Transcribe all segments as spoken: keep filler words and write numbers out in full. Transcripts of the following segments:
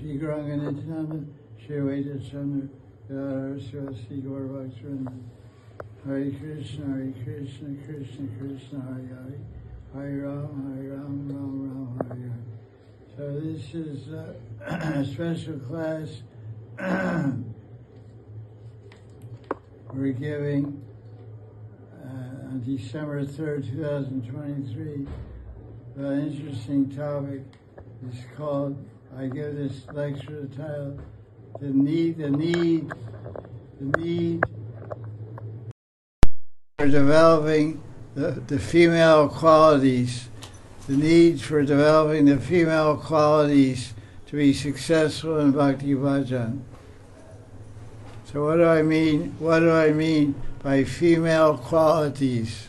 Shigranganitana, Shiveta Chandra, Yaraswasi Gorvakshana, Hare Krishna, Hare Krishna, Krishna Krishna, Hare Hare, Hare Ram, Hare Ram, Ram Ram, Hare Hare. So this is a special class we're giving uh, on December third, two thousand twenty-three. An interesting topic is called, I give this lecture the title, The Need, the Need, the Need for Developing the, the Female Qualities, the need for developing the female qualities to be successful in Bhakti Bhajan. So what do I mean, what do I mean by female qualities?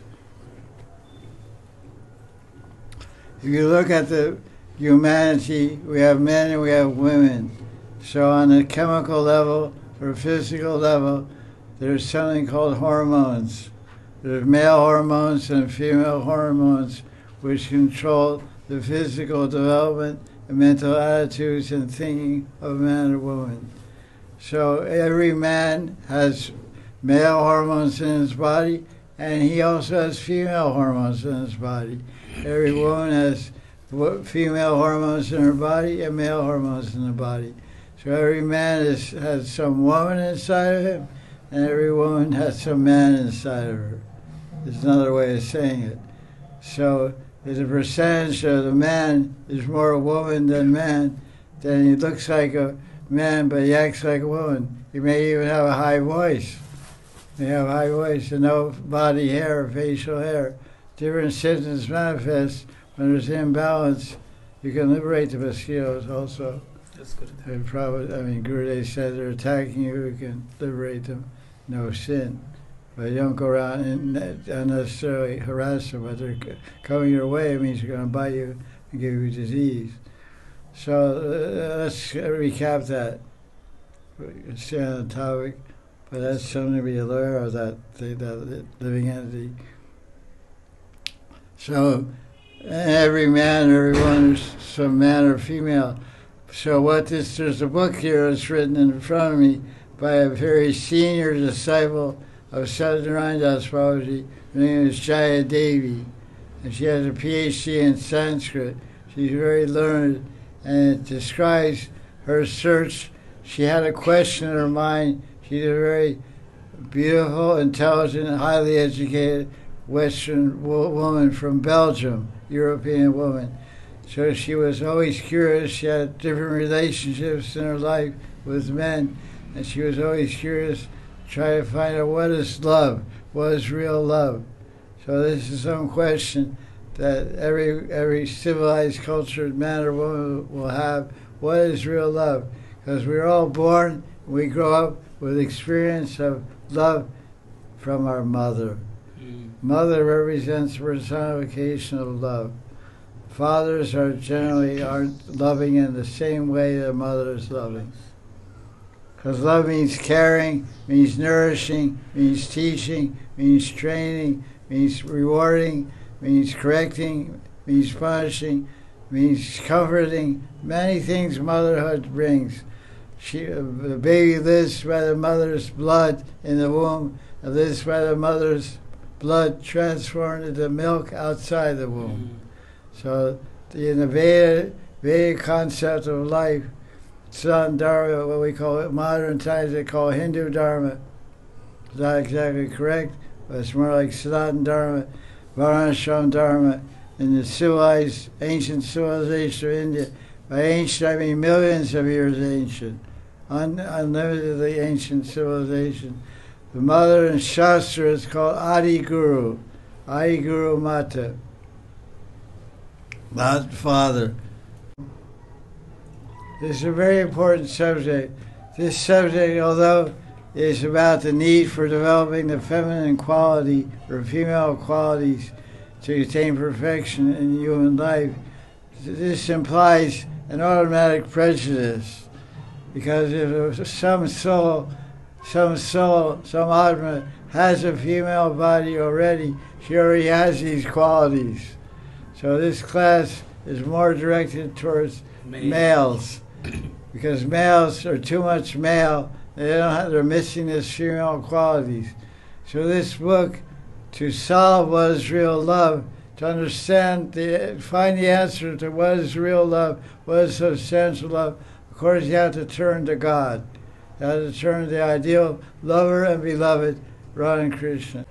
If you look at the humanity, we have men and we have women. So on a chemical level or a physical level, there's something called hormones. There's male hormones and female hormones which control the physical development and mental attitudes and thinking of a man or woman. So every man has male hormones in his body, and he also has female hormones in his body. Every woman has female hormones in her body and male hormones in her body. So every man is, has some woman inside of him, and every woman has some man inside of her. There's another way of saying it. So if the percentage of the man is more woman than man, then he looks like a man, but he acts like a woman. He may even have a high voice. He may have a high voice and no body hair or facial hair. Different symptoms manifest when there's imbalance. You can liberate the mosquitoes also. That's good. And probably, I mean, Gurudev said they're attacking you, you can liberate them, no sin. But you don't go around and unnecessarily harass them. But they're coming your way, it means they're going to bite you and give you disease. So uh, let's recap that. We can stay on the topic, but that's something to be aware of, that, thing, that living entity. So every man, everyone is some man or female. So what this, there's a book here that's written in front of me by a very senior disciple of Satyanarayana Das Babaji. Her name is Jaya Devi, and she has a P H D in Sanskrit. She's very learned, and it describes her search. She had a question in her mind. She's a very beautiful, intelligent, highly educated Western wo- woman from Belgium, European woman. So she was always curious. She had different relationships in her life with men, and she was always curious, try to find out what is love, what is real love. So this is some question that every every civilized, cultured man or woman will have. What is real love? Because we're all born, we grow up with experience of love from our mother. Mm. Mother represents personification of love. Fathers are generally aren't loving in the same way that mother is loving. Because love means caring, means nourishing, means teaching, means training, means rewarding, means correcting, means punishing, means comforting. Many things motherhood brings. She, the baby lives by the mother's blood in the womb, and lives by the mother's blood transformed into milk outside the womb. So the, in the Veda, Vedic concept of life, Sanatana Dharma, what we call it, modern times they call Hindu Dharma. It's not exactly correct, but it's more like Sanatana Dharma, Varnashram Dharma, in the civilized, ancient civilization of India. By ancient, I mean millions of years ancient, un, unlimitedly ancient civilization. The mother in Shastra is called Adi Guru, Adi Guru Mata, not father. This is a very important subject. This subject, although it is about the need for developing the feminine quality or female qualities to attain perfection in human life, this implies an automatic prejudice. Because if some soul, some soul, some Atma has a female body already, she already has these qualities. So this class is more directed towards males. because males are too much male. They don't have, they're missing his female qualities. So this book, to solve what is real love, to understand, the, find the answer to what is real love, what is substantial love, of course you have to turn to God. You have to turn to the ideal lover and beloved, Radha Krishna.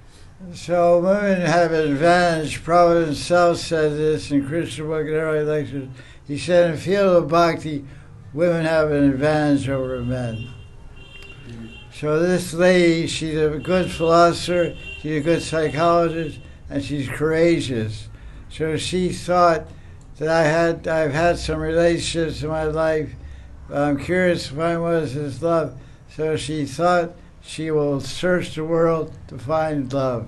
So women have an advantage. Prabhupada himself said this in Krishna Book and early lectures. He said in the field of bhakti, women have an advantage over men. So this lady, she's a good philosopher, she's a good psychologist, and she's courageous. So she thought that I had, I've had some relationships in my life, but I'm curious to find what is this love. So she thought she will search the world to find love.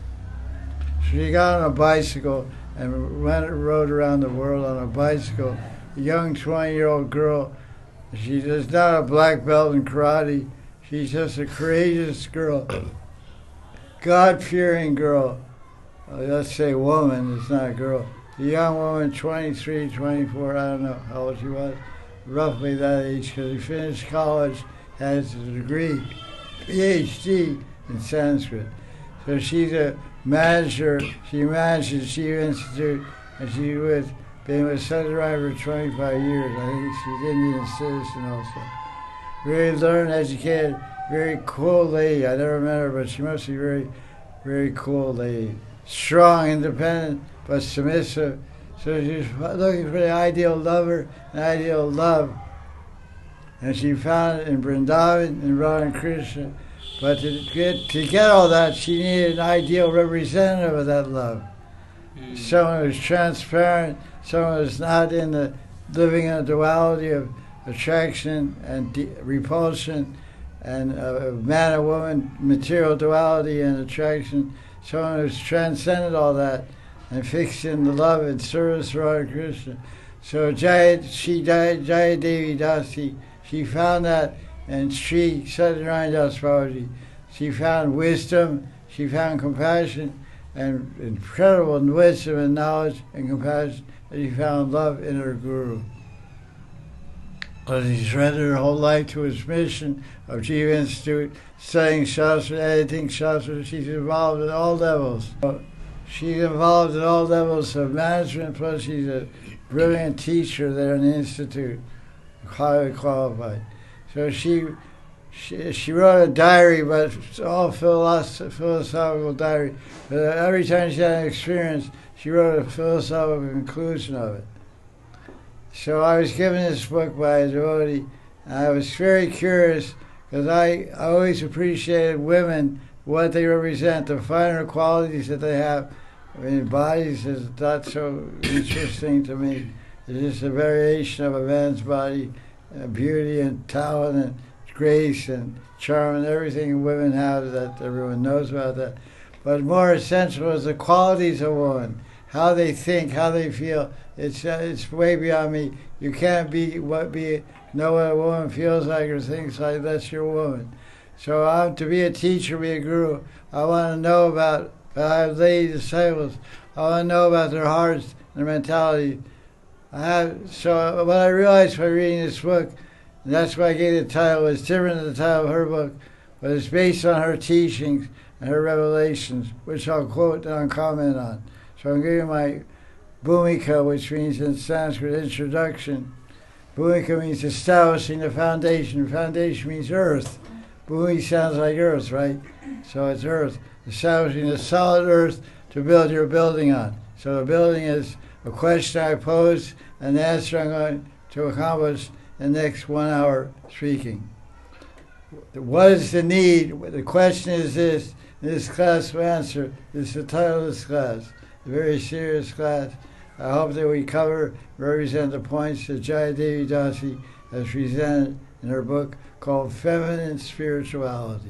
So she got on a bicycle and went rode around the world on a bicycle. A young twenty-year-old girl. She is not a black belt in karate. She's just a courageous girl, God-fearing girl. Uh, let's say woman, it's not a girl. A young woman, twenty-three, twenty-four, I don't know how old she was, roughly that age, because she finished college, has a degree, P H D in Sanskrit. So she's a manager, she manages Shiva Institute, and she's with, been with Satyaraj for twenty-five years. I think she's Indian citizen also. Very learned, educated, very cool lady. I never met her, but she must be very, very cool lady. Strong, independent, but submissive. So she's looking for the ideal lover, an ideal love. And she found it in Vrindavan, in Radha Krishna. But to get, to get all that, she needed an ideal representative of that love. Mm. Someone who's transparent, someone who's not in the living in a duality of attraction and de- repulsion, and uh, man and woman, material duality and attraction. Someone who's transcended all that and fixed in the love and service of Radha Krishna. So Jaya, she died, Jaya Devi Dasi, she found that, and Sri Satyanarayana Das Babaji, she found wisdom, she found compassion, and incredible wisdom and knowledge and compassion, and she found love in her Guru. But she surrendered her whole life to his mission of Jiva Institute, studying Shastra, editing Shastra. She's involved in all levels. She's involved in all levels of management, plus she's a brilliant teacher there in the Institute, highly qualified. So she she, she wrote a diary, but it's all philosoph- philosophical diary. But every time she had an experience, she wrote a philosophical conclusion of it. So I was given this book by a devotee, and I was very curious because I, I always appreciated women, what they represent, the finer qualities that they have. I mean, bodies is not so interesting to me. It's just a variation of a man's body, uh, beauty and talent and grace and charm and everything women have that everyone knows about that. But more essential is the qualities of women, how they think, how they feel. It's uh, it's way beyond me. You can't be what be know what a woman feels like or thinks like. That's your woman. So I'm to be a teacher, be a guru. I want to know about. I have lady disciples. I want to know about their hearts, their mentality. I have. So what I realized by reading this book, and that's why I gave the title. It's different than the title of her book, but it's based on her teachings and her revelations, which I'll quote and I'll comment on. So I'm giving my Bhumika, which means in Sanskrit introduction. Bhumika means establishing the foundation. Foundation means earth. Bhumi sounds like earth, right? So it's earth. Establishing the solid earth to build your building on. So the building is a question I pose and the answer I'm going to accomplish in the next one hour speaking. What is the need? The question is this. This class will answer. This is the title of this class. A very serious class. I hope that we cover, represent the points that Jaya Devi Dasi has presented in her book called Feminine Spirituality.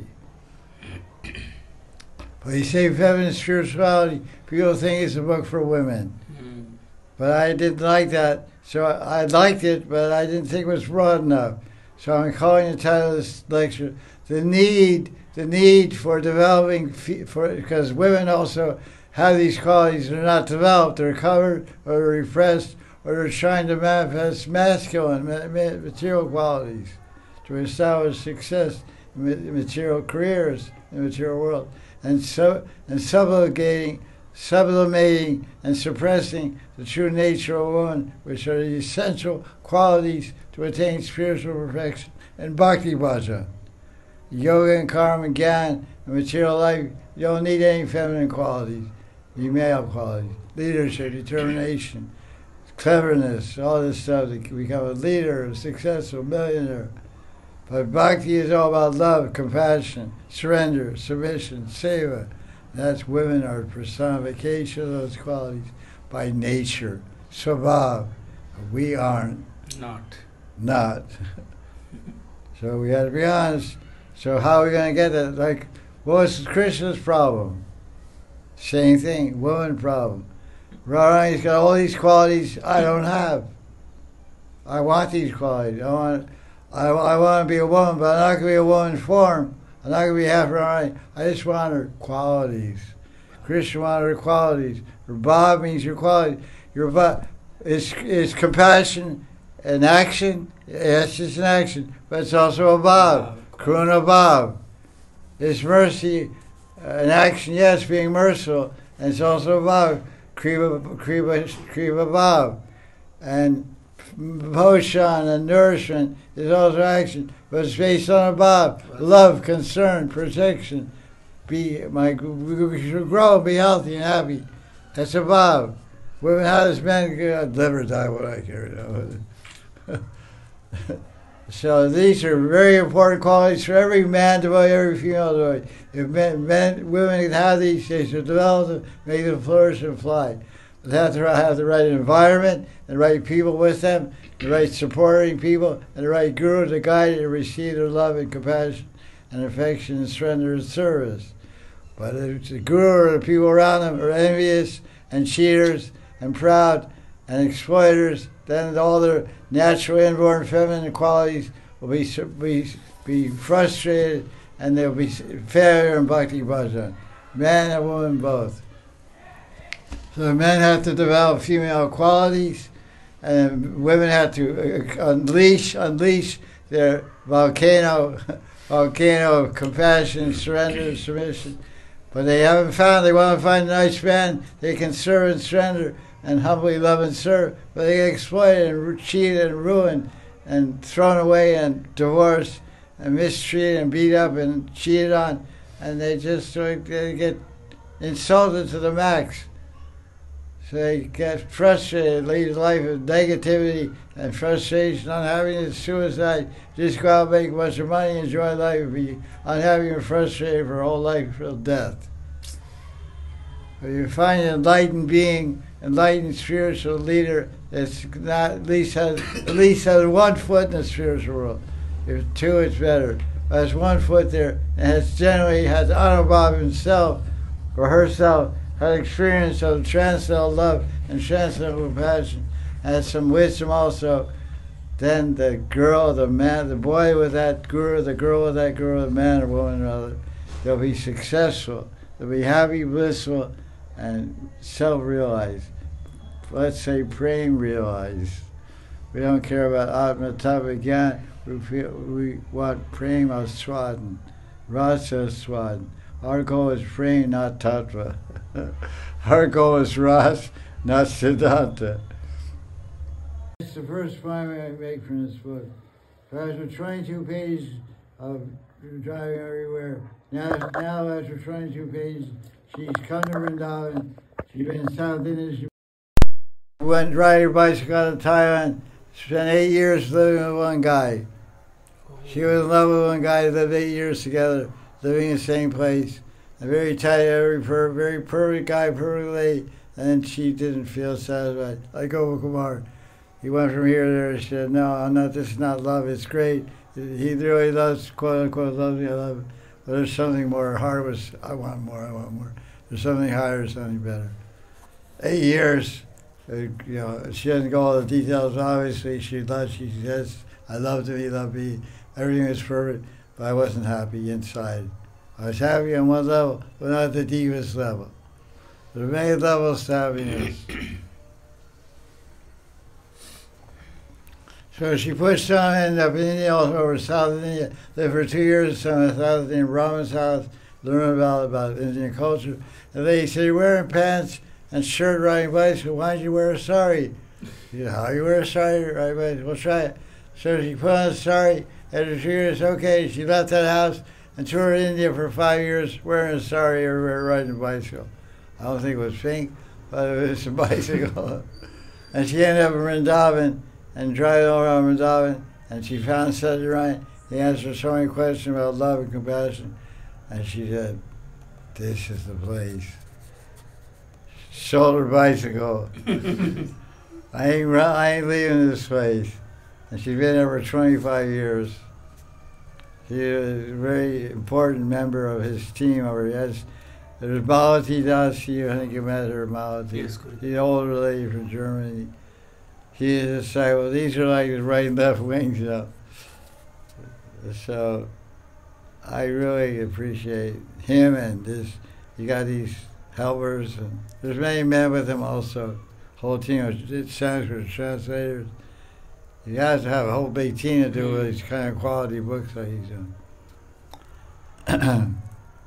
When you say feminine spirituality, people think it's a book for women. Mm. But I didn't like that. So I, I liked it, but I didn't think it was broad enough. So I'm calling the title of this lecture, The Need, the need for developing, for because women also have these qualities. They're not developed, they're covered or repressed or they're trying to manifest masculine, material qualities to establish success in material careers in the material world, and so and subjugating, sublimating, and suppressing the true nature of a woman, which are the essential qualities to attain spiritual perfection and bhakti bhajan. Yoga and karma and gyan and material life, you don't need any feminine qualities, you male qualities, leadership, determination, cleverness, all this stuff to become a leader, a successful millionaire. But bhakti is all about love, compassion, surrender, submission, seva. That's women are personification of those qualities by nature, svabhav. We aren't. Not. Not. So we have to be honest. So how are we going to get that? Like, what was Krishna's problem? Same thing, woman problem. Radharani's got all these qualities I don't have. I want these qualities. I want, I, I want to be a woman, but I'm not going to be a woman's form. I'm not going to be half Radharani. I just want her qualities. Krishna wanted her qualities. Her bhav means your quality. Your bhav is, is compassion and action. Yes, it's an action, but it's also a bhav. Karuna bhav. It's mercy, uh, an action, yes, being merciful, and it's also a bhav. Kriva, kriva, kriva bhav. And poshan and nourishment is also action, but it's based on a bhav. Love, concern, protection. Be my, we should grow, be healthy and happy. That's a bhav. Women, how does men I'd never die what I care about. So these are very important qualities for every man devotee, every female devotee. If men, men, women can have these, they should develop them, make them flourish and fly. But they have to have the right environment, the right people with them, the right supporting people, and the right guru to guide and receive their love and compassion and affection and surrender and service. But if the guru or the people around them are envious and cheaters and proud and exploiters, then all their natural inborn feminine qualities will be be, be frustrated, and they'll be failure in bhakti bhajan. Man and woman both. So men have to develop female qualities, and women have to unleash unleash their volcano volcano of compassion, surrender, submission. But they haven't found. They want to find a nice man they can serve and surrender and humbly love and serve, but they get exploited and cheated and ruined and thrown away and divorced and mistreated and beat up and cheated on, and they just like, they get insulted to the max. So they get frustrated, lead a life of negativity and frustration, unhappiness, suicide, just go out and make a bunch of money, enjoy life, be unhappy and frustrated for a whole life till death. But you find an enlightened being, enlightened spiritual leader that's not at least has at least has one foot in the spiritual world. If two, it's better. But has one foot there, and has generally has Anubhav himself or herself had experience of transcendental love and transcendental compassion, and has some wisdom also. Then the girl, the man, the boy with that guru, the girl with that guru, the man or woman or other, they'll be successful. They'll be happy, blissful, and self-realized. Let's say prem realized. We don't care about Atma Tattva Gyan. We feel we want prem aswadan, rasa aswadan. Our goal is prem, not tattva. Our goal is ras, not siddhanta. It's the first point I make from this book. So after twenty-two pages of driving everywhere, now, now after twenty-two pages, she's come to Vrindavan. She's been in South India. She went riding her bicycle out of Thailand. Spent eight years living with one guy. She was in love with one guy. Lived eight years together, living in the same place. A very tight, every per, very perfect guy, perfect lady. And she didn't feel satisfied. Like Gopal Kumar, he went from here to there. She said, "No, I'm not. This is not love. It's great. He really loves, quote unquote, loves me. I love it. But there's something more." Her heart was, "I want more. I want more. There's something higher, something better." Eight years. Uh, you know, she doesn't go all the details. Obviously, she loves. She says, "I loved him. He loved me. Everything was perfect." But I wasn't happy inside. I was happy on one level, but not the deepest level. There are many levels to happiness. So she put some end up in India, also over South India, lived for two years in some of the South Indian Brahmin's house, learned about, about Indian culture. And they said, you're wearing pants and shirt riding bicycle, why don't you wear a sari? She said, how you wear a sari riding bicycle? We'll try it. So she put on a sari, after two years, okay, she left that house and toured India for five years wearing a sari everywhere riding a bicycle. I don't think it was pink, but it was a bicycle. And she ended up in Vrindavan and driving all around Vrindavan, and she found Satyarani. He answered so many questions about love and compassion, and she said, this is the place. Sold her bicycle. I ain't, I ain't leaving this place. And she's been there for twenty-five years. She is a very important member of his team over here. There's Malati Dasi, I think you met her, Malati. Yes, good. She's an older lady from Germany. She is a disciple. These are like his right and left wings, you know. So I really appreciate him and this. You got these helpers, and there's many men with him also. Whole team of Sanskrit translators. He has to have a whole big team to do with these kind of quality books that he's doing.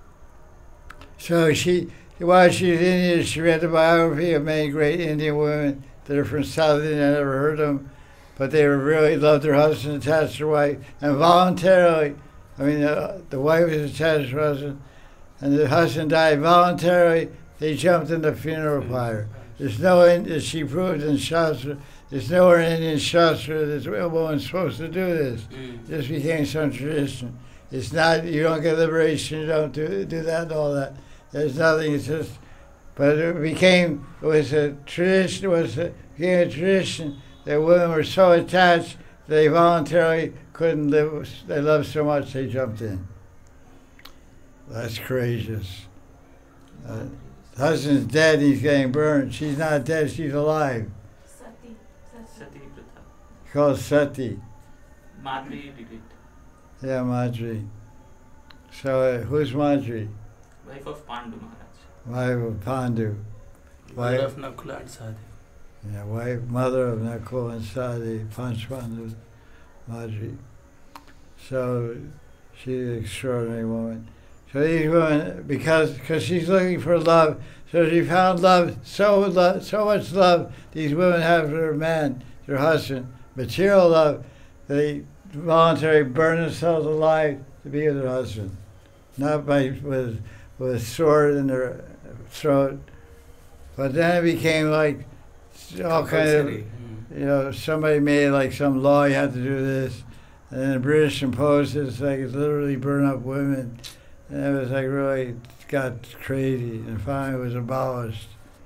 So she, while she was in India, she read the biography of many great Indian women that are from South India. I never heard them, but they were really loved their husband, attached to their wife, and voluntarily, I mean, uh, the wife was attached to her husband, and the husband died voluntarily, they jumped in the funeral pyre. There's no, as she proved in Shastra, there's nowhere in Indian Shastra that a woman's supposed to do this. Mm. This became some tradition. It's not, you don't get liberation, you don't do, do that and all that. There's nothing, it's just, but it became, it was a tradition, it was a, became a tradition that women were so attached they voluntarily couldn't live, they loved so much they jumped in. That's courageous. Uh, the husband's dead, he's getting burned. She's not dead, she's alive. Sati. Sati Pratha. Called Sati. Madhuri did it. Yeah, Madhuri. So uh, who's Madhuri? Wife of Pandu Maharaj. Wife of Pandu. Mother Wife, of Nakula and Sahdev. yeah, wife, mother of Nakul and Sadi, Panch Pandu, Madhuri. So she's an extraordinary woman. So these women, because because she's looking for love, so she found love, so lo- so much love these women have for their man, their husband, material love, they voluntarily burn themselves alive to be with their husband, not by with with a sword in their throat. But then it became like all kind of, Mm. you know, somebody made like some law you have to do this, and then the British imposed it. It's like it's literally burn up women. And it was like really got crazy, and finally it was abolished.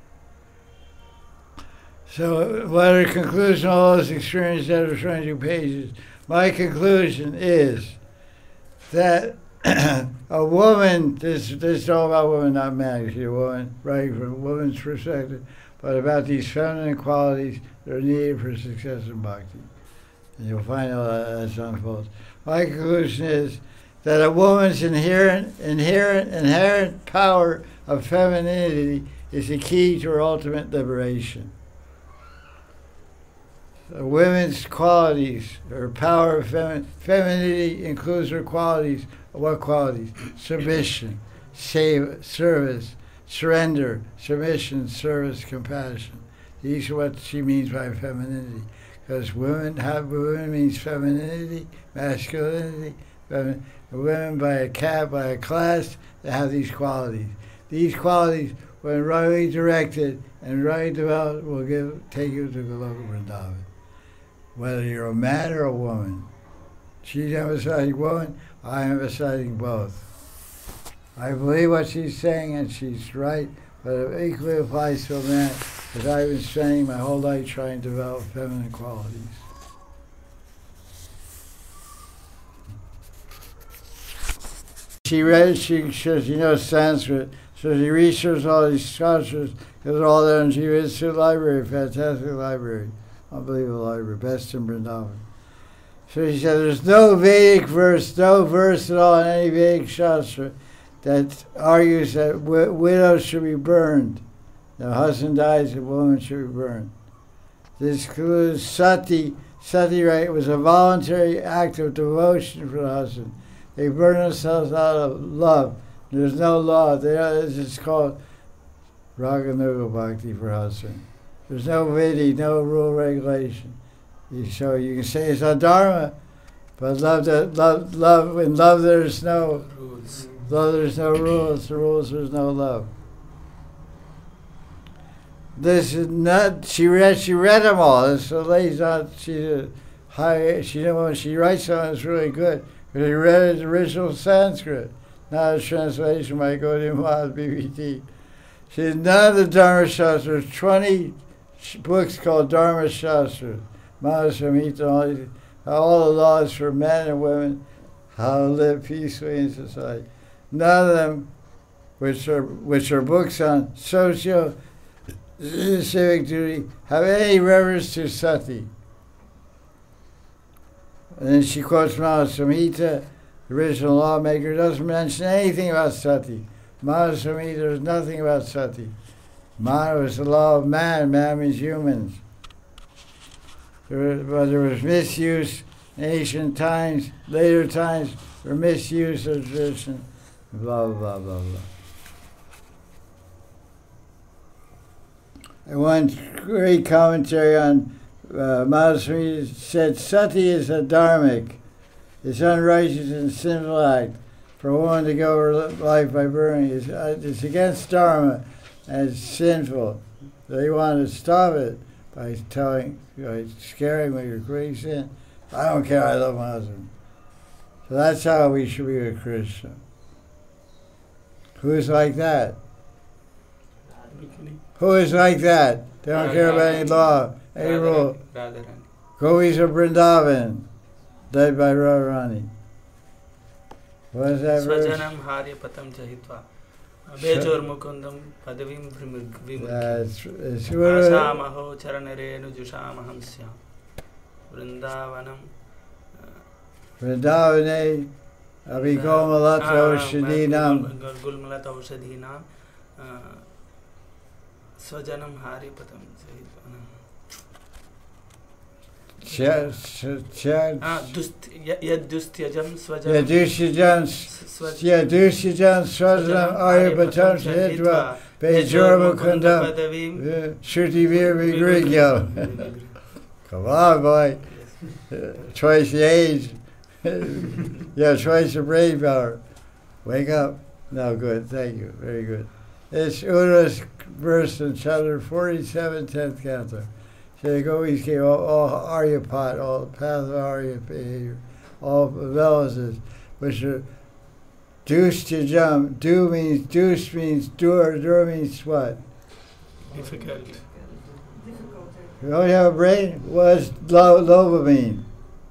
So what are the conclusion of all this experience out of twenty-two pages? My conclusion is that a woman, this, this is all about women, not men, she's a woman, right, from a woman's perspective, but about these feminine qualities that are needed for success in bhakti. And you'll find out as that unfolds. My conclusion is that a woman's inherent, inherent, inherent power of femininity is the key to her ultimate liberation. A women's qualities, her power of femi- femininity includes her qualities. What qualities? Submission, save, service, surrender, submission, service, compassion. These are what she means by femininity. Because women have, women means femininity, masculinity, femi- women by a cat, by a class, that have these qualities. These qualities, when rightly directed and rightly developed, will give, take you to Goloka Vrindavan. Whether you're a man or a woman. She's emphasizing woman, I'm emphasizing both. I believe what she's saying, and she's right, but it equally applies to a man, because I've been spending my whole life trying to develop feminine qualities. She read, she, she knows Sanskrit, so she researched all these sculptures, because they're all there, and she reads through the library, fantastic library, unbelievable library, best in Vrindavan. So she said, there's no Vedic verse, no verse at all in any Vedic Shastra that argues that w- widows should be burned. The husband dies, the woman should be burned. This includes sati. Sati right was a voluntary act of devotion for the husband. They burn themselves out of love. There's no law. It's just called Raganuga Bhakti for husband. There's no vidi, no rule regulation. You, so you can say it's a dharma, but love, that, love, love. In love, there's no rules. Love, there's no rules. The rules, there's no love. This is not. She read. She read them all. This lady's not. She's a high. She know when she writes something, it's really good. Because she read the original Sanskrit, not a translation by Gaudiya Math B B T. She has none of the Dharma Shastras. Twenty books called Dharma Shastras. Mahasamhita, all, all the laws for men and women, how to live peacefully in society. None of them, which are which are books on socio civic duty, have any reference to sati. And then she quotes Mahasamhita, the original lawmaker, doesn't mention anything about sati. Mahasamhita, there's nothing about sati. Mana was the law of man, man means humans. There was, but there was misuse in ancient times, later times, for misuse of tradition, blah, blah, blah, blah. And one great commentary on uh, Mahasamhita said, sati is a dharmic. It's unrighteous and sinful act for a woman to go her life by burning. It's, uh, it's against dharma and it's sinful. They want to stop it by telling, by scaring me, you're quitting sin. I don't care, I love my husband. So that's how we should be with Krishna. Who's like that? Who is like that? They don't care about any law, any rule. Gopis of Vrindavan, led by Radharani. What is that verse? Swajanam Harya Patam Jahitva. Abhejor Mukundam Padavim Vimukti. That's it's Asamaho Charanarenu Jushamaham Syam. Vrindavanam. Vrindavane Abhikomalata Oshadinam. Gulmalata Oshadinam. Swajanam Hari Patam Chad, Chad. Ah, Yadustyajam Swajanam. Yadustyajam Yadustyajam Swajanam Aryapatam Shahidva Bejor Mukunda Shruti Vir Vigrigyo. Come on, boy. Twice the age. Yeah, twice the brain power. Wake up. No, good. Thank you. Very good. It's Uddhava's verse in chapter forty-seven, tenth canto. So they always gave all, all Aryapat, all the path of Arya behavior, all velases, which are deuce to jump. Do means deuce means dur. Dur means what? Difficult. You don't have a brain? What does lo, loba mean?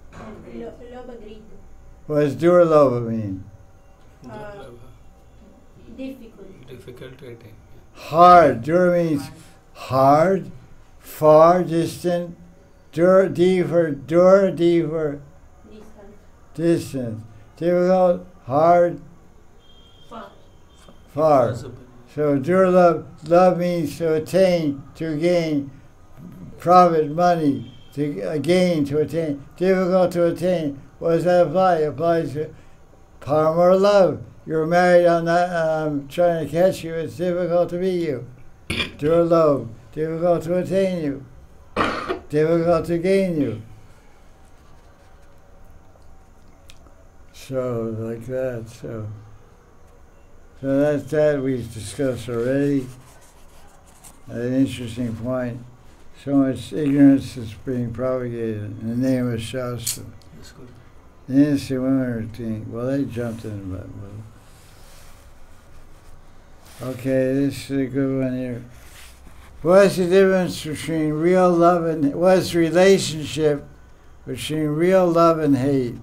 What does dur loba mean? Uh, difficult. Difficult to attain. Hard. Dur means hard, far, distant. Dur, D for dur, D for Distant. distant. Difficult, hard, Far. far. Possible. So dur love, love means to attain, to gain, profit, money, to uh, gain, to attain. Difficult to attain. What does that apply? It applies to power more love. You're married, I'm not um, trying to catch you. It's difficult to meet you. Dur love, difficult to attain you. Difficult to gain you. So, like that, so. So that's that we've discussed already. An interesting point. So much ignorance is being propagated in the name of Shastra. That's good. The innocent women are thinking, well, they jumped in about well. Okay, this is a good one here. What's the difference between real love and, what's the relationship between real love and hate?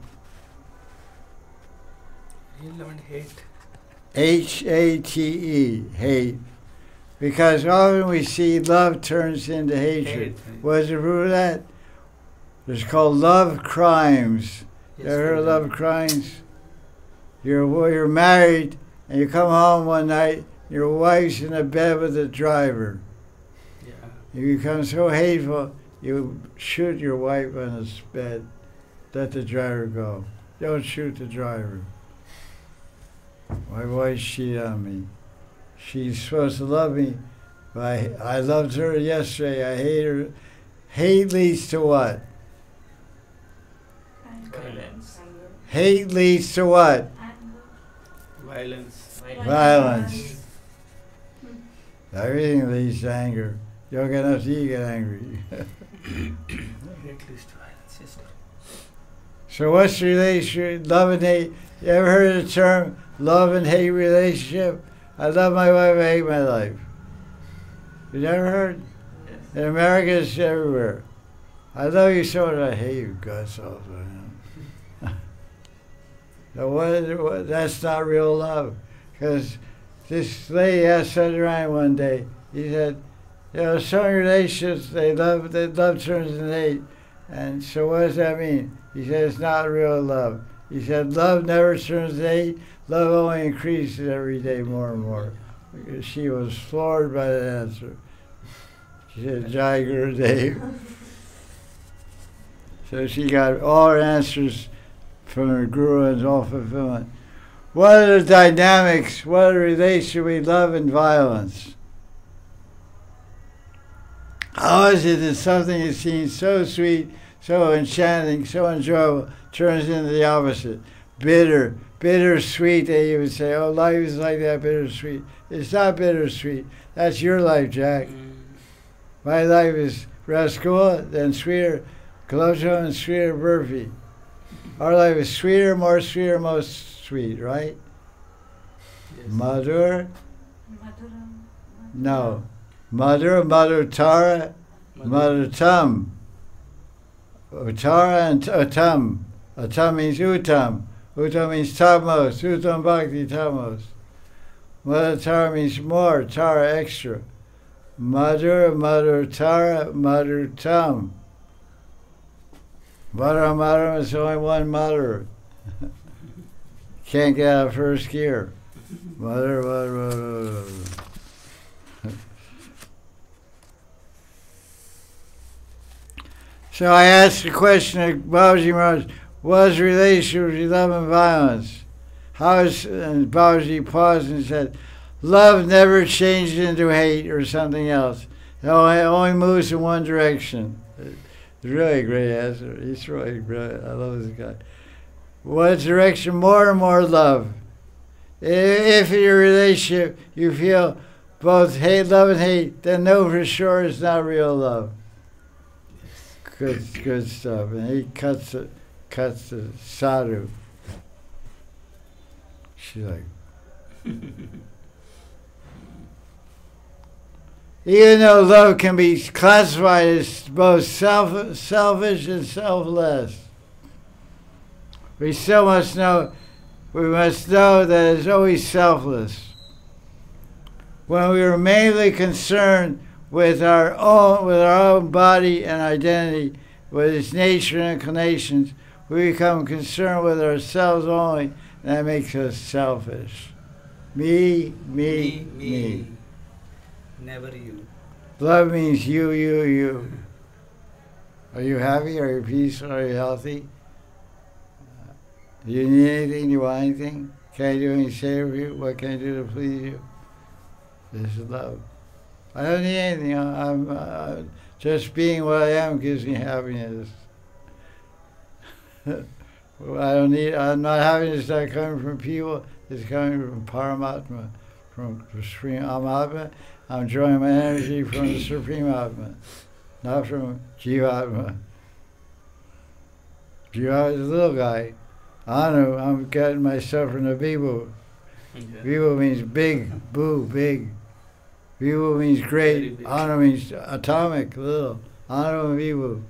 Real love and hate. H A T E, hate. Because often we see love turns into hatred. Hate. What's the root of that? It's called love crimes. Yes, You ever heard of Lord. love crimes? You're, well, you're married and you come home one night, your wife's in a bed with the driver. Yeah. You become so hateful, you shoot your wife on his bed, let the driver go. Don't shoot the driver. My wife cheated on me. She's supposed to love me, but I, I loved her yesterday. I hate her. Hate leads to what? Violence. Hate leads to what? Violence. Violence. Everything leads to anger. You don't get enough to eat, you get angry. Hate leads to violence. Yes, sir. So what's the relationship? Love and hate. You ever heard of the term love and hate relationship? I love my wife, I hate my life. You never heard? Yes. In America, it's everywhere. I love you so much, I hate you guts also. You know? So what, what, that's not real love. Because this lady asked Ryan one day, he said, you know, some relationships, they love, they love turns into hate. And so what does that mean? He said, it's not real love. He said, love never turns to hate. Love only increases every day more and more. She was floored by the answer. She said, Jai Guru Dev. So she got all her answers from her guru and all fulfillment. What are the dynamics? What are the relations with love and violence? How is it that something that seems so sweet, so enchanting, so enjoyable, turns into the opposite? Bitter, bittersweet, they even say, oh, life is like that, bittersweet. It's not bittersweet. That's your life, Jack. Mm. My life is rascal, then sweeter, gulab and sweeter burfi. Our life is sweeter, more sweeter, most sweet, right? Yes. Madhur? Madhuram. No. Madhur, Madhutara, Madhutam. Uttara and Uttam. Uttam means Uttam. Uttam means topmost. Uttam Bhakti, topmost. Madhutara means more, Tara, extra. Madhur, Madhutara, Madhutam. Madhura, Madhura is only one Madhura. Can't get out of first gear. Madhura, Madhura, Madhura. So I asked the question of Babaji Maharaj, what is the relationship between love and violence? How is, and Babaji paused and said, love never changes into hate or something else. It only, it only moves in one direction. It's really a great answer. He's really brilliant. I love this guy. What direction? More and more love. If in your relationship you feel both hate, love, and hate, then know for sure it's not real love. Good, good stuff. And he cuts it, cuts the sadhu. She's like, even though love can be classified as both self, selfish and selfless, we still must know, we must know that it's always selfless. When we are mainly concerned with our own, with our own body and identity, with its nature and inclinations, we become concerned with ourselves only, and that makes us selfish. Me, me, Me, me. me. Never you. Love means you, you, you. Are you happy? Are you peaceful? Are you healthy? Do you need anything? Do you want anything? Can I do anything for you? What can I do to please you? This is love. I don't need anything. I'm, uh, just being what I am gives me happiness. I don't need. I'm not happiness not coming from people. It's coming from Paramatma, from Supreme Atma. I'm drawing my energy from the Supreme Atma, not from Jivatma. Jivatma is a little guy. Anu, I'm getting myself from the Vibhu. Yeah. Vibhu means big, boo, big. Vibhu means Very great. big. Anu means atomic, little. Anu and Vibhu.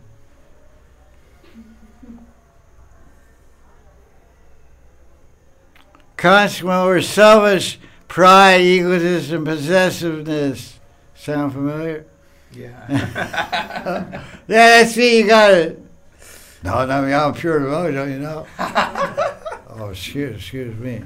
Consequently, we're selfish, pride, egotism, possessiveness. Sound familiar? Yeah. Yeah, that's me, you got it. No, no, I mean, I'm pure devoted, don't you know? Oh, excuse, excuse me.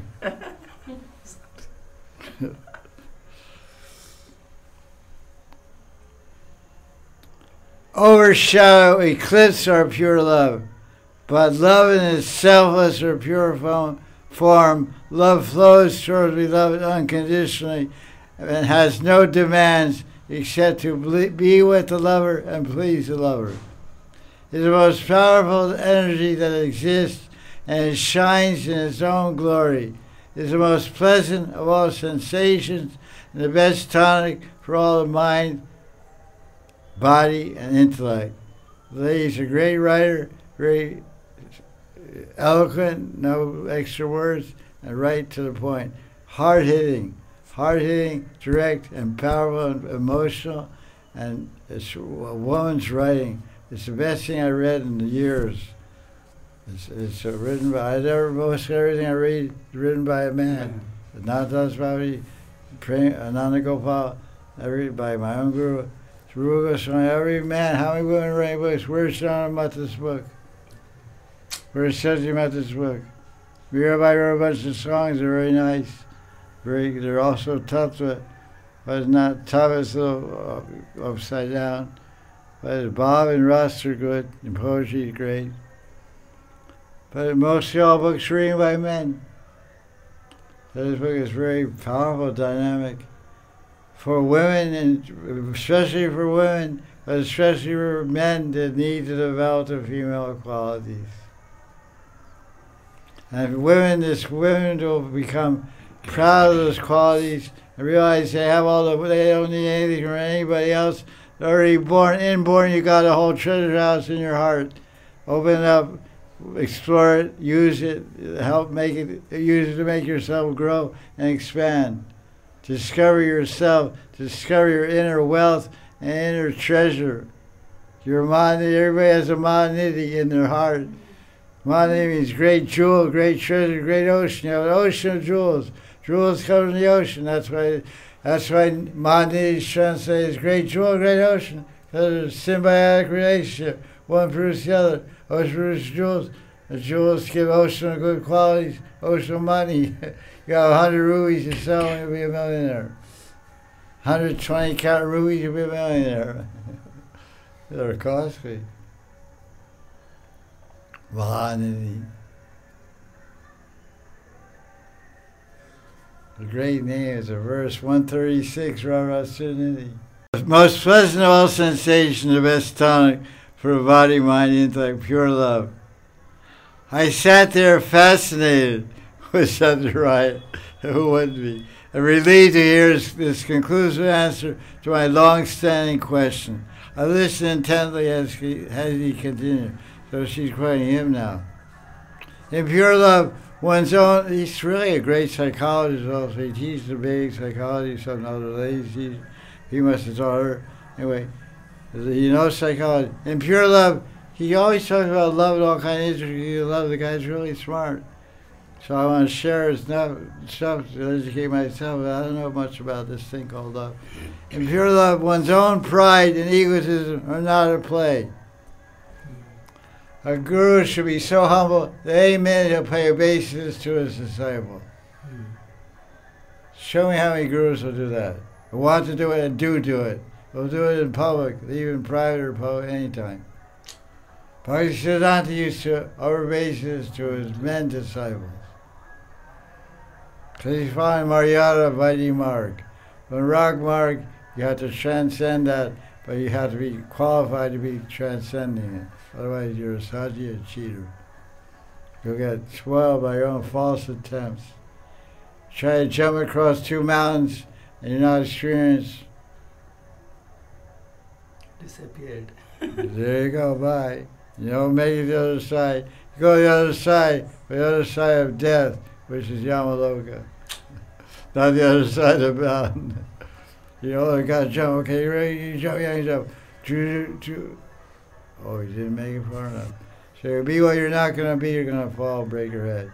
overshadow, eclipse our pure love. But love in its selfless or pure form, love flows towards beloved unconditionally and has no demands except to be with the lover and please the lover. It is the most powerful energy that exists, and it shines in its own glory. It is the most pleasant of all sensations and the best tonic for all the mind, body, and intellect. The lady is a great writer, very eloquent, no extra words, and right to the point. Hard-hitting, hard-hitting, direct, and powerful and emotional, and it's a woman's writing. It's the best thing I read in the years. It's, it's uh, written by, I never, most everything I read is written by a man. Nanda Swami, Ananda Gopal, every, by my own guru. Rupa Goswami, every man, how many women write books? Where's Shana Mata's book? Where's Saji Mata's book? Mirabai wrote a bunch of songs, they're very nice. Very, they're also tattva, but it's not tattva, it's a little uh, upside down. But Bob and Russ are good, and poetry is great. But mostly all books are written by men. So this book is very powerful, dynamic. For women, and especially for women, but especially for men that need to develop the female qualities. And women, this women will become proud of those qualities and realize they have all the, they don't need anything from anybody else. They're already born, inborn, you got a whole treasure house in your heart. Open it up, explore it, use it, help make it, use it to make yourself grow and expand. Discover yourself, discover your inner wealth and inner treasure. Your manidhi, everybody has a manidhi in their heart. Manidhi means great jewel, great treasure, great ocean. You have an ocean of jewels. Jewels come from the ocean. That's why that's why manidhi is translated as great jewel, great ocean. Because there's a symbiotic relationship. One produces the other. Ocean produces jewels. The jewels give ocean of good qualities, ocean of money. You got a hundred rubies to sell and you'll be a millionaire. one hundred twenty carat rubies, you'll be a millionaire. They're costly. Mahanidhi. The great name is a verse one thirty-six, Rara Sunidhi. The most pleasant of all sensations, the best tonic for the body, mind, intellect, pure love. I sat there fascinated with such a riot. Who wouldn't be? And relieved to hear this conclusive answer to my long-standing question. I listened intently as he, as he continued. So she's quoting him now. In pure love, one's own, he's really a great psychologist also. He teaches the basic psychology, some other ladies. He, he must have taught her. Anyway, he knows psychology. In pure love, he always talks about love and all kinds of interesting love. The guy's really smart. So I want to share his stuff, stuff to educate myself. I don't know much about this thing called love. In pure love, one's own pride and egotism are not at play. A guru should be so humble that any minute he'll pay obeisance to his disciple. Show me how many gurus will do that. Who want to do it and do do it. They'll do it in public, even private or public, anytime. Bhaktisiddhanta used to obeisance to his men disciples. Because he's following Maryada Vaidhi Marg. When Rag Marg, you have to transcend that, but you have to be qualified to be transcending it. Otherwise, you're a saji, a cheater. You'll get spoiled by your own false attempts. Try to jump across two mountains and you're not experienced. Disappeared. There you go, bye. You don't make it to the other side. You go to the other side, the other side of death, which is Yamaloka. Not the other side of the mountain. You know, you got to jump. Okay, you ready? You jump, yeah, you jump. Choo, choo. Oh, you didn't make it far enough. So you'll be what you're not going to be. You're going to fall, break your head.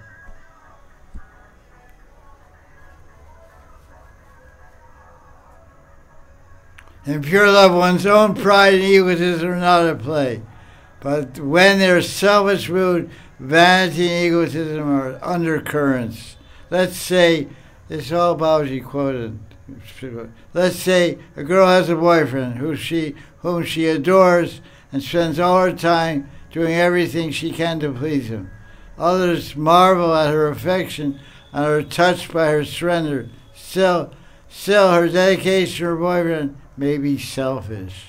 In pure love, one's own pride and egotism are not at play. But when there's selfish mood, vanity and egotism are undercurrents. Let's say, this all Babaji quoted, Let's say a girl has a boyfriend who she, whom she adores and spends all her time doing everything she can to please him. Others marvel at her affection and are touched by her surrender. Still, still her dedication to her boyfriend may be selfish.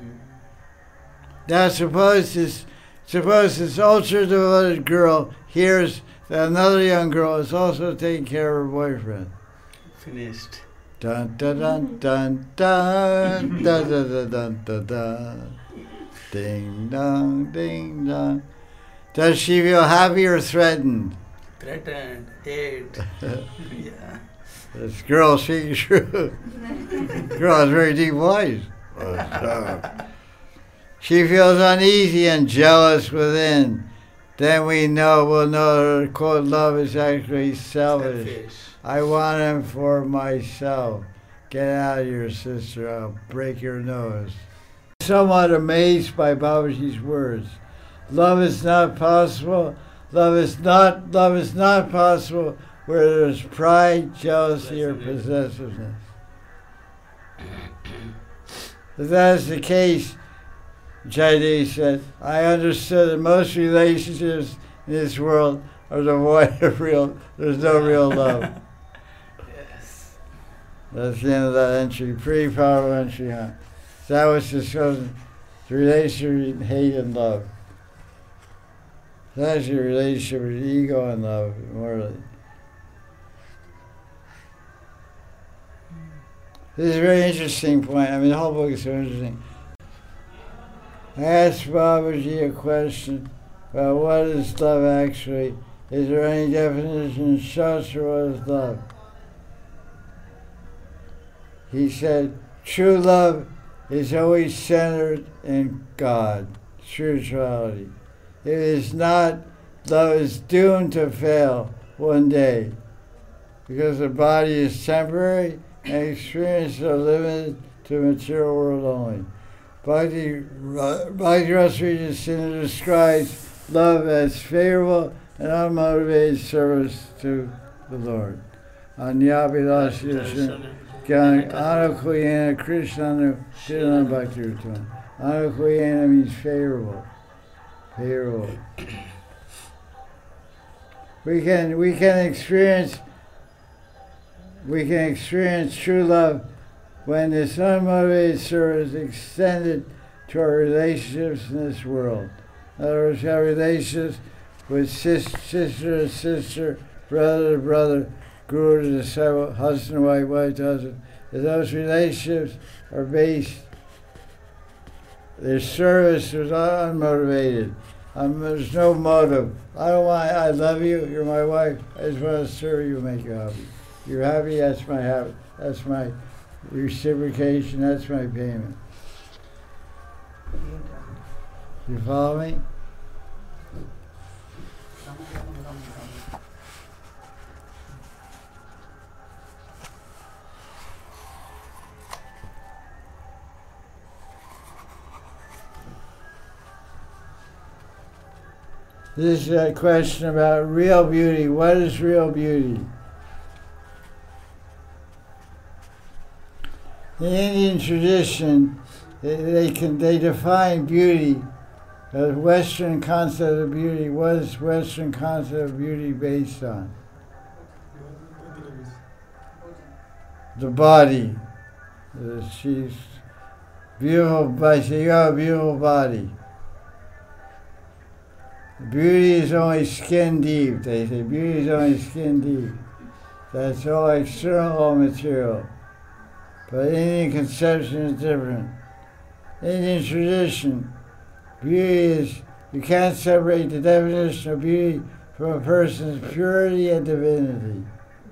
Now suppose this, suppose this ultra-devoted girl hears that another young girl is also taking care of her boyfriend. Finished. Dun dun dun dun dun dun dun dun dun dun dun. Ding dong, ding dong. Does she feel happy or threatened? Threatened. Hate. Yeah. This girl speaking true. Girl has very deep voice. She feels uneasy and jealous within. Then we know, we'll know her quote, love is actually selfish. Selfish. I want him for myself. Get out of here, sister. I'll break your nose. Somewhat amazed by Babaji's words. Love is not possible. Love is not, love is not possible where there's pride, jealousy, or possessiveness. If that is the case, Jaydev said, I understood that most relationships in this world are devoid of real, there's no real love. Yes. That's the end of that entry. Pretty powerful entry, huh? So that was discussing the relationship between hate and love. It's actually a relationship with ego and love, morally. This is a very interesting point. I mean, the whole book is so interesting. I asked Babaji a question about what is love actually. Is there any definition in Shastra what is love? He said, true love is always centered in God, spirituality. If it is not, love is doomed to fail one day because the body is temporary and experiences are limited to the material world only. Bhakti, Bhakti Rasa Sindhu describes love as favorable and unmotivated service to the Lord. Anyabhilasya Anukuyena Krishna Dhirana Bhakti Rutana. Anukuyena means favorable. Favorable. We can we can experience we can experience true love when this unmotivated service is extended to our relationships in this world. In other words, our relationships with sis, sister to sister, brother to brother, guru to disciple, husband to wife, wife to husband. If those relationships are based, their service is unmotivated. Um, there's no motive. I don't want, I love you, you're my wife, I just want to serve you, make you happy. You're happy, that's my happy, that's my reciprocation, that's my payment. You follow me? This is a question about real beauty. What is real beauty? In the Indian tradition, they, they can they define beauty as Western concept of beauty. What is Western concept of beauty based on? The body. Uh, she's beautiful, but you have a beautiful body. Beauty is only skin deep, they say. Beauty is only skin deep. That's all external, all material. But Indian conception is different. Indian tradition, beauty is, you can't separate the definition of beauty from a person's purity and divinity.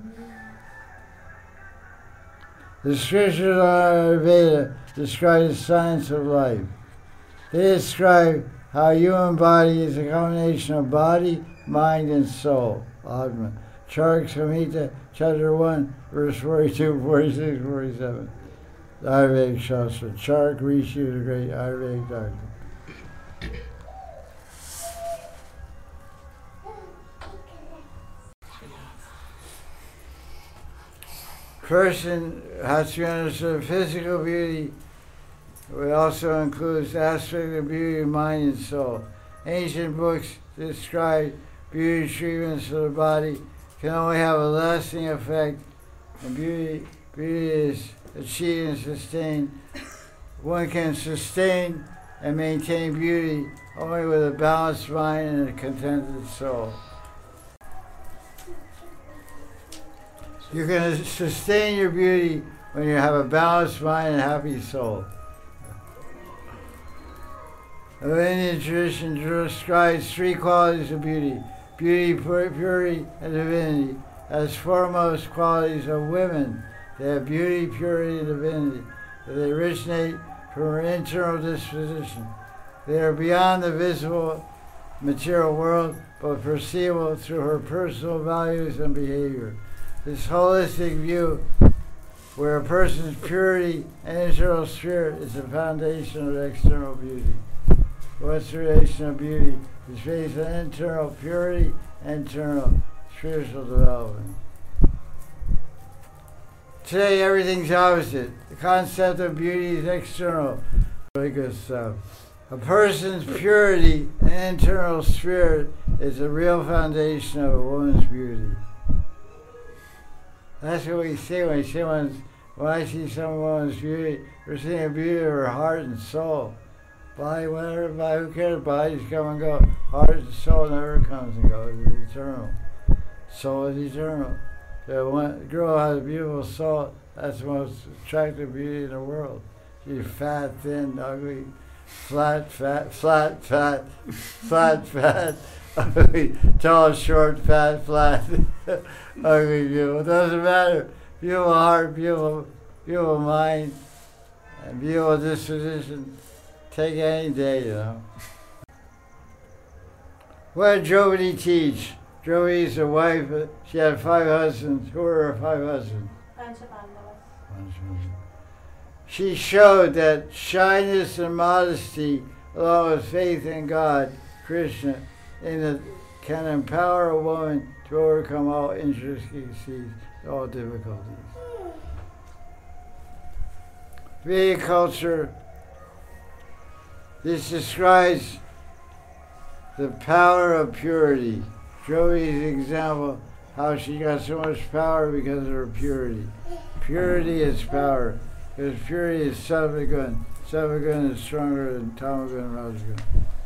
The scriptures on Ayurveda describe the science of life. They describe how human body is a combination of body, mind, and soul. Atma. Charak Samhita, chapter one, verse forty-two, forty-six, forty-seven. The Ayurvedic Shastra. Charak Rishi is a great Ayurvedic doctor. person has to understand physical beauty. It also includes aspects of beauty of mind and soul. Ancient books describe beauty treatments for the body can only have a lasting effect, and beauty, beauty is achieved and sustained. One can sustain and maintain beauty only with a balanced mind and a contented soul. You can sustain your beauty when you have a balanced mind and a happy soul. The Indian tradition describes three qualities of beauty: beauty, purity, and divinity. As foremost qualities of women, they have beauty, purity, and divinity. They originate from her internal disposition. They are beyond the visible material world, but perceivable through her personal values and behavior. This holistic view, where a person's purity and internal spirit is the foundation of external beauty. What's the relation of beauty? It's based on internal purity and internal spiritual development. Today, everything's opposite. The concept of beauty is external. Really good stuff. A person's purity and internal spirit is the real foundation of a woman's beauty. That's what we see when, someone's, when I see some woman's beauty. We're seeing the beauty of her heart and soul. Body, whatever, body, who cares? Bodies come and go. Heart and soul never comes and goes. It's eternal. Soul is eternal. The one girl has a beautiful soul. That's the most attractive beauty in the world. She's fat, thin, ugly, flat, fat, flat, fat, flat, fat, ugly, tall, short, fat, flat, ugly, beautiful. It doesn't matter. Beautiful heart, beautiful, beautiful mind, and beautiful disposition. Take any day, you know. What did Draupadi teach? Draupadi is a wife. She had five husbands. Who were her five husbands? Panchapandavas. She showed that shyness and modesty, along with faith in God, Krishna, in the, can empower a woman to overcome all intricacies, all difficulties. Vedic culture, this describes the power of purity. Draupadi's example, how she got so much power because of her purity. Purity is power, because purity is sattva-gun. Sattva-gun is stronger than tamagun and rajagun.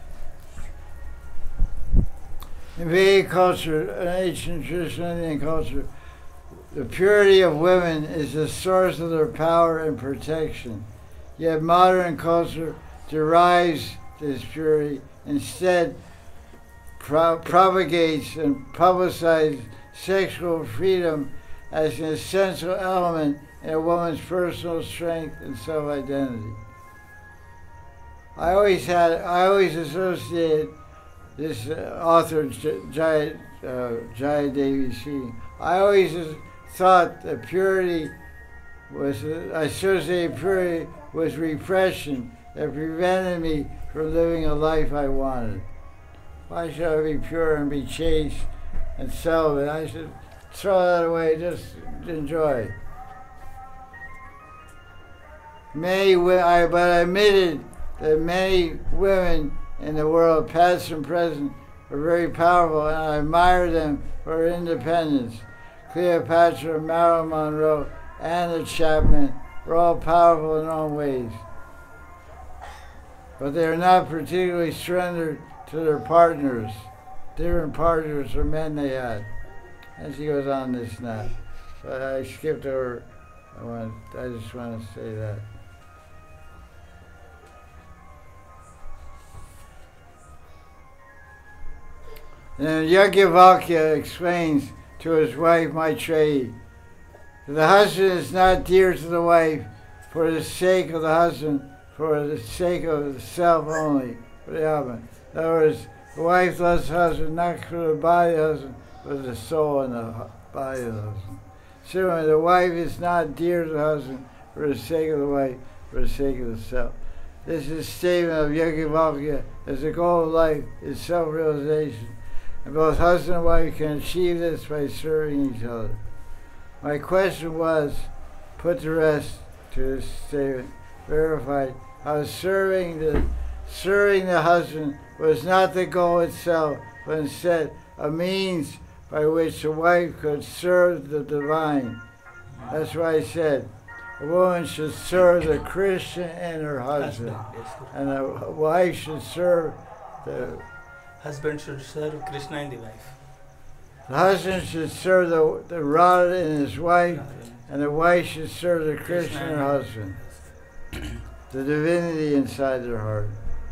In Vedic culture, an ancient traditional Indian culture, the purity of women is the source of their power and protection. Yet modern culture derives this purity, instead pro- propagates and publicizes sexual freedom as an essential element in a woman's personal strength and self-identity. I always had, I always associated this uh, author, Jaya, uh, Jaya Devi Singh. I always thought that purity was, uh, associated purity with repression that prevented me from living a life I wanted. Why should I be pure and be chaste and celibate? I should throw that away, just enjoy. Many, I, but I admitted that many women in the world, past and present, are very powerful, and I admire them for their independence. Cleopatra, Marilyn Monroe, Anna Chapman were all powerful in their own ways. But they are not particularly surrendered to their partners, different partners or men they had. And she goes on this now. But I skipped over, I, want, I just want to say that. And Yajnavalkya explains to his wife Maitreyi, the husband is not dear to the wife for the sake of the husband, for the sake of the self only, for the husband. In other words, the wife loves the husband not for the body of the husband, but the soul and the body of the husband. Similarly, the wife is not dear to the husband for the sake of the wife, for the sake of the self. This is a statement of Yajnavalkya as the goal of life is self-realization. And both husband and wife can achieve this by serving each other. My question was, put to rest to this statement, verified how serving the serving the husband was not the goal itself, but instead a means by which the wife could serve the divine. That's why I said a woman should serve the Christian and her husband, Yes, Guru. and a wife should serve the Husband should serve Krishna and the wife. The husband should serve the, the rod in his wife, and the wife should serve the Krishna in her husband, the divinity inside their heart.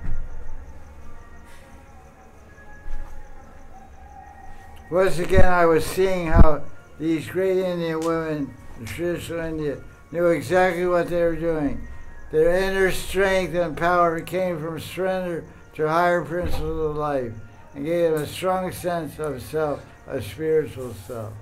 Once again, I was seeing how these great Indian women in traditional India knew exactly what they were doing. Their inner strength and power came from surrender to higher principles of life and gave them a strong sense of self, a spiritual self.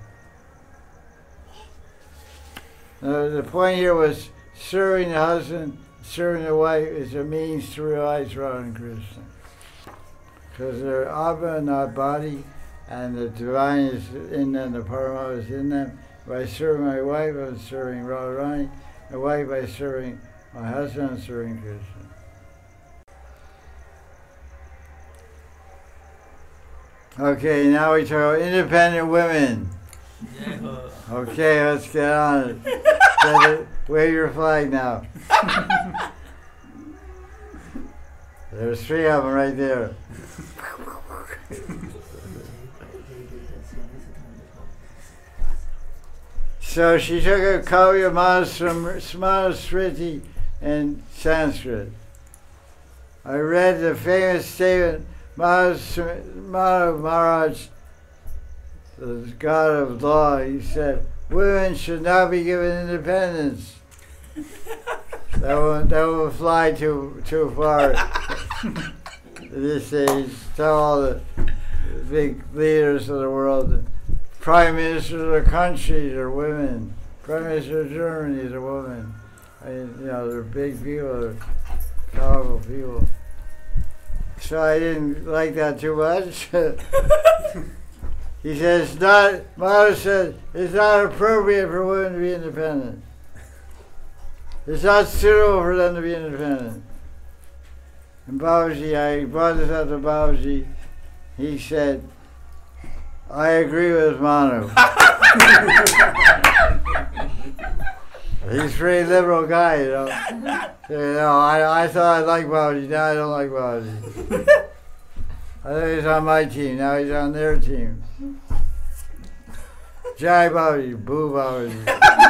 Now, the point here was serving the husband, serving the wife is a means to realize Radha and Krishna. Because they're Abba, not body, and the divine is in them, the Paramatma is in them. By serving my wife, I'm serving Radharani. My wife, by serving my husband, I'm serving Krishna. Okay, now we talk about independent women. Jai Ho. Okay, let's get on it. Get it. Wave your flag now. There's three of them right there. So she took a copy of Manusmriti in Sanskrit. I read the famous statement, Madhav Maharaj, the god of law, he said, women should not be given independence. That won't, that won't fly too, too far at this age. Tell all the big leaders of the world, prime ministers of countries are women. Prime Minister of Germany is a woman. I mean, you know, they're big people, they're powerful people. So I didn't like that too much. He says, not, Madhav said, it's not appropriate for women to be independent. It's not suitable for them to be independent. And Babaji, I brought this up to Babaji, he said, I agree with Manu. He's a pretty liberal guy, you know. So, you know, I, I thought I liked Babaji, now I don't like Babaji. I thought he was on my team, now he's on their team. Jai Babaji, boo Babaji.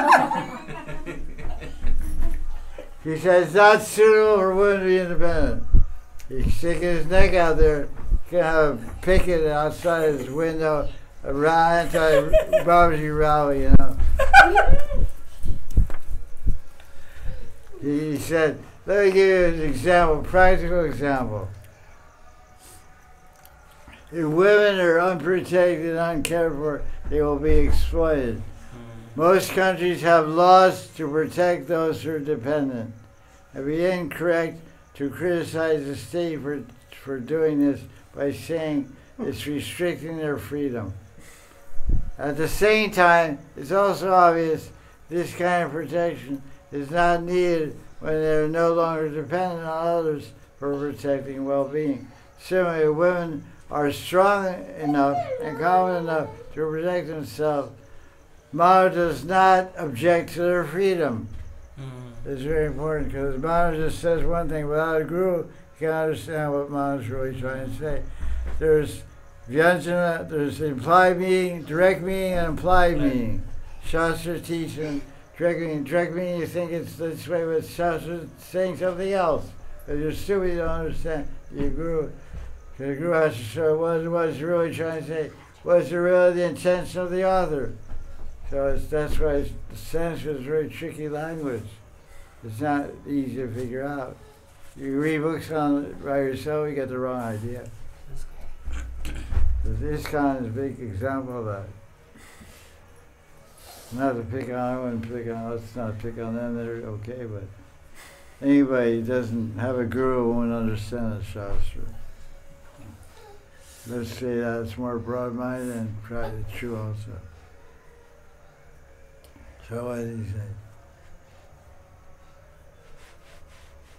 He said it's not suitable for women to be independent. He's sticking his neck out there, he can have a picket outside his window, a anti-Babaji rally, you know. He said, let me give you an example, practical example. If women are unprotected and uncared for, they will be exploited. Most countries have laws to protect those who are dependent. It would be incorrect to criticize the state for, for doing this by saying it's restricting their freedom. At the same time, it's also obvious this kind of protection is not needed when they are no longer dependent on others for protecting well-being. Similarly, women are strong enough and confident enough to protect themselves. Manu does not object to their freedom. Mm. It's very important because Manu just says one thing. Without a guru, you can't understand what Manu is really trying to say. There's Vyanjana, there's implied meaning, direct meaning, and implied meaning. Shastra teaching direct meaning. Direct meaning, you think it's this way, but Shastra is saying something else. But you're stupid, you don't understand. Your guru, because the guru has to show what, what it's really trying to say. What's the really the intention of the author? So it's, that's why it's, Sanskrit is a very tricky language. It's not easy to figure out. You read books on it by yourself, you get the wrong idea. This kind is a big example of that. Not to pick on, I wouldn't pick on, let's not pick on them, they're okay, but anybody who doesn't have a guru won't understand the Shastra. Let's say that it's more broad-minded and try to true also. So what did he say?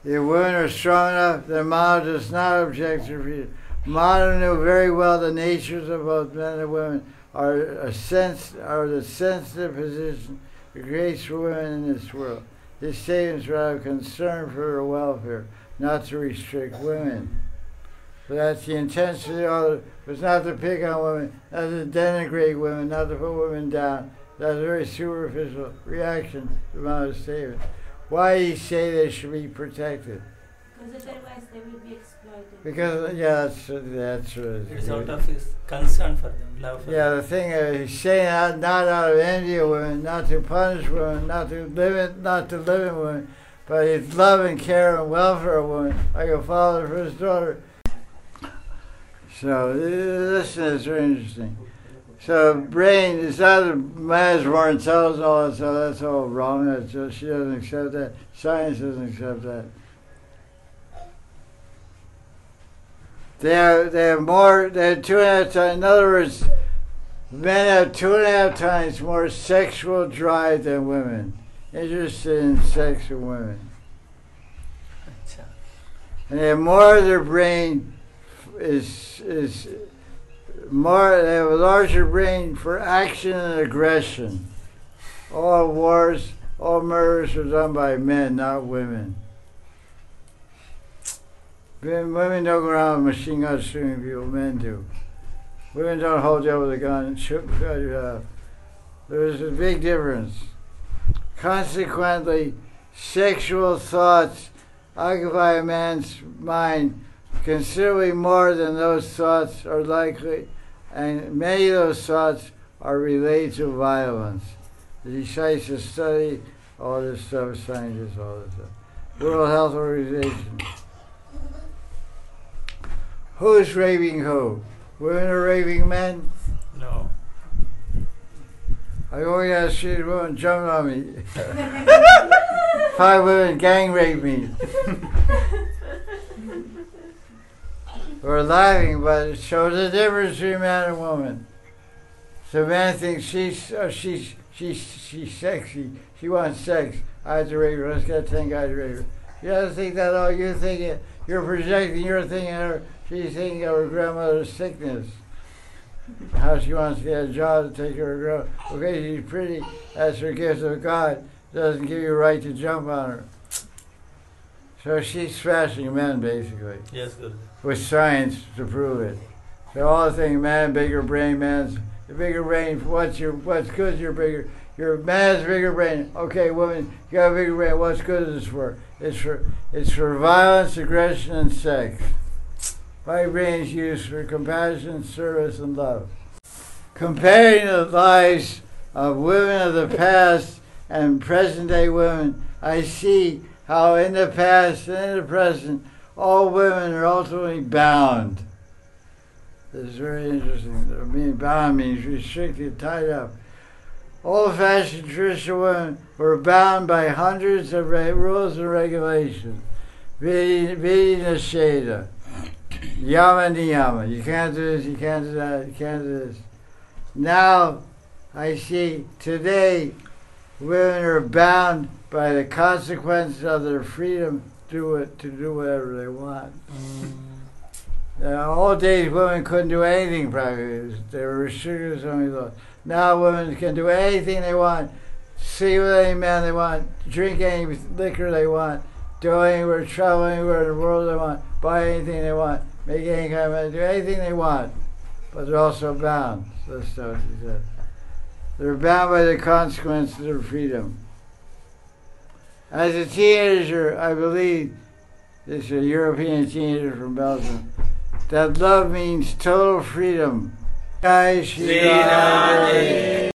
If women are strong enough, then Mao does not object to freedom. Mao knew very well the natures of both men and women are a sense are the sensitive position it creates for women in this world. His statements were out of concern for their welfare, not to restrict women. So that's the intention of the author, was not to pick on women, not to denigrate women, not to put women down. That's a very superficial reaction to Mao's statement. Why did he say they should be protected? Because otherwise they will be exploited. Because, yeah, that's, that's what it It's is. out of his concern for them, love for Yeah, them. the thing is, he's saying out, not out of envy of women, not to punish women, not to limit, not to limit women, but his love and care and welfare of women, like a father for his daughter. So this is very interesting. So brain is not a man's more intelligent, all that, so that's all wrong. That's just, she doesn't accept that. Science doesn't accept that. They have, they have more, they have two and a half times, in other words, men have two and a half times more sexual drive than women, interested in sex than women. Acha. And they have more of their brain is, is more, they have a larger brain for action and aggression. All wars, all murders are done by men, not women. Women don't go around with machine guns shooting people, men do. Women don't hold you up with a gun and shoot you off. There's a big difference. Consequently, sexual thoughts occupy a man's mind considerably more than those thoughts are likely, and many of those thoughts are related to violence. He cites a study, all this stuff, scientists, all this stuff. World Health Organization. Who's raping who? Women are raping men? No. I go down the street, a woman jumped on me. Five women gang raped me. We're laughing, but it shows the difference between man and woman. So man thinks she's, oh, she's, she's, she's sexy. She wants sex. I have to rape her. Let's get ten guys to rape her. You don't think that all. You think it, you're projecting. You're thinking her. She's thinking of her grandmother's sickness. How she wants to get a job to take care of her grandma. Okay, she's pretty. That's her gift of God. Doesn't give you a right to jump on her. So she's smashing men, basically. Yes, Guru. With science to prove it. So all the things, man, bigger brain, man's the bigger brain. What's your, what's good? Your bigger, your man's bigger brain. Okay, woman, you got a bigger brain. What's good is this for? It's for, it's for violence, aggression, and sex. My brain is used for compassion, service, and love. Comparing the lives of women of the past and present-day women, I see how in the past and in the present, all women are ultimately bound. This is very interesting. Being bound means restricted, tied up. Old-fashioned traditional women were bound by hundreds of rules and regulations. Vidi Nisheda, Yama Niyama. You can't do this, you can't do that, you can't do this. Now, I see today, women are bound by the consequences of their freedom to, it, to do whatever they want. Mm. Now, old days, women couldn't do anything practically. They were restricted to so many laws. Now, women can do anything they want, see with any man they want, drink any liquor they want, go anywhere, travel anywhere in the world they want, buy anything they want, make any kind of money, do anything they want. But they're also bound. That's what she said. They're bound by the consequences of their freedom. As a teenager, I believe, this is a European teenager from Belgium, that love means total freedom. Jai Shri Radhe.